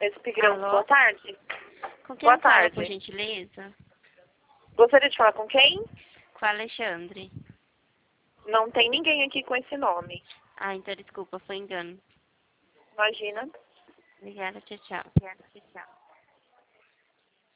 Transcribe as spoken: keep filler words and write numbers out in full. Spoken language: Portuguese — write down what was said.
Espigrão, Alô? boa tarde. Com quem Boa eu falo, tarde. por gentileza? Gostaria de falar com quem? Com o Alexandre. Não tem ninguém aqui com esse nome. Ah, então desculpa, foi engano. Imagina. Obrigada, tchau, tchau. Obrigada, tchau.